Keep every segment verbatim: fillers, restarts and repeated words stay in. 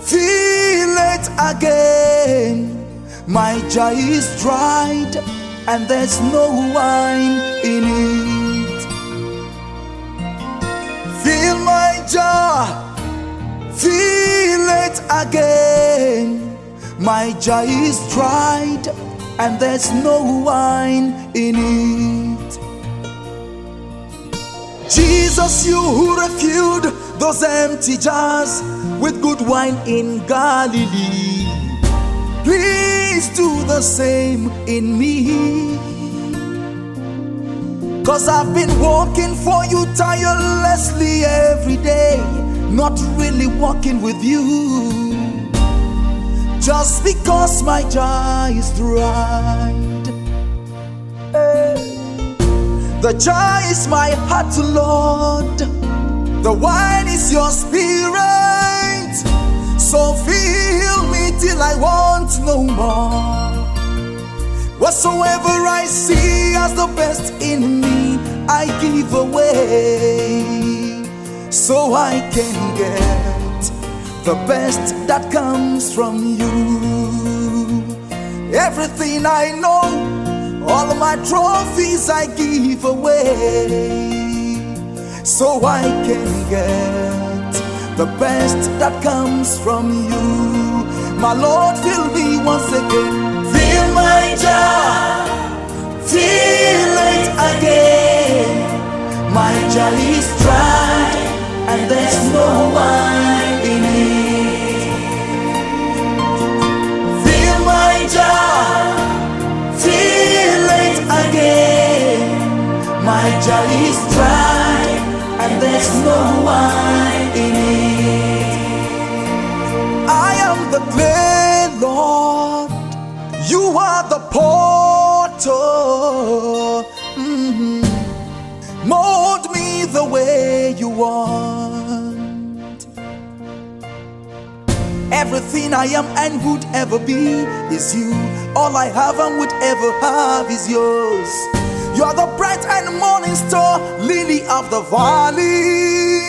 Feel it again. My jar is dried and there's no wine in it. Fill my jar, feel it again. My jar is dried and there's no wine in it. Jesus, you who refilled those empty jars with good wine in Galilee, please do the same in me. 'Cause I've been working for you tirelessly every day, not really working with you, just because my jar is dried. Hey. The jar is my heart, Lord. The wine is your spirit. So fill me till I want no more. Whatsoever I see as the best in me, I give away, so I can get the best that comes from you. Everything I know, all my trophies I give away, so I can get the best that comes from you. My Lord, fill me once again. Fill my jar, fill it again. My jar is dry and there's no wine in it. Fill my jar, fill it again. My jar is dry and there's no wine in it. I am the clay, Lord. You are the potter. Mm-hmm. Mold me the way you want. Everything I am and would ever be is you. All I have and would ever have is yours. You are the bright and morning star, lily of the valley.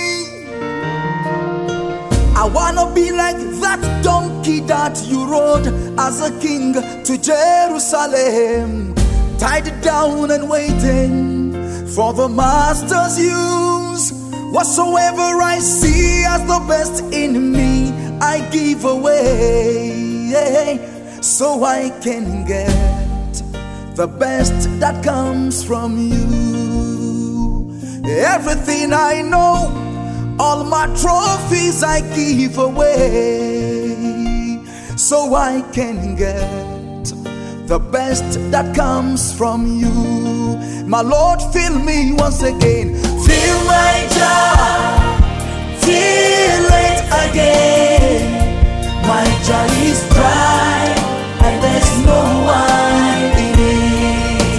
I wanna be like that donkey that you rode as a king to Jerusalem, tied down and waiting for the master's use. Whatsoever I see as the best in me, I give away, so I can get the best that comes from you. Everything I know, all my trophies I give away, so I can get the best that comes from you. My Lord, fill me once again. Fill my jar, fill it again. My jar is dry and there's no wine in it.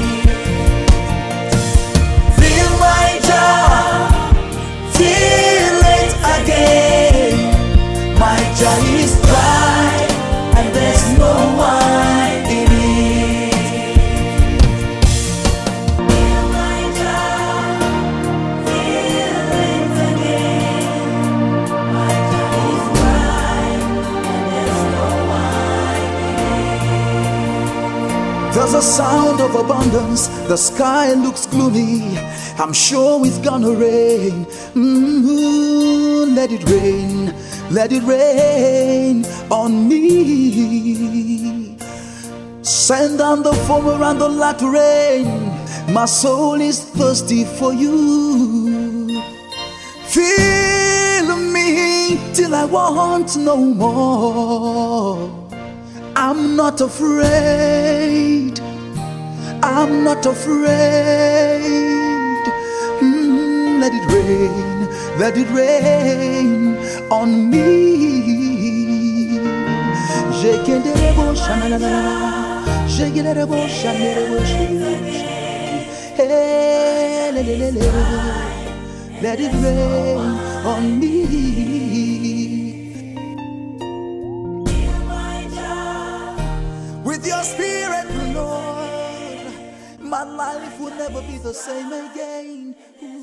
Fill my jar, fill it again. My jar is dry and there's no wine in it. Fill my jar, fill it again. My jar is dry and there's no wine in it. There's a sound of abundance, the sky looks gloomy. I'm sure it's gonna rain. Mm-hmm. Let it rain, let it rain on me. Send down the foam around the light rain. My soul is thirsty for you. Fill me till I want no more. I'm not afraid, I'm not afraid. Mm, let it rain, let it rain on me. Jekenderebo shanana, jekenderebo shanderebo shanana. Hey, le, le, le, le. Let it rain on me. With your spirit, Lord, my life will never be the same again.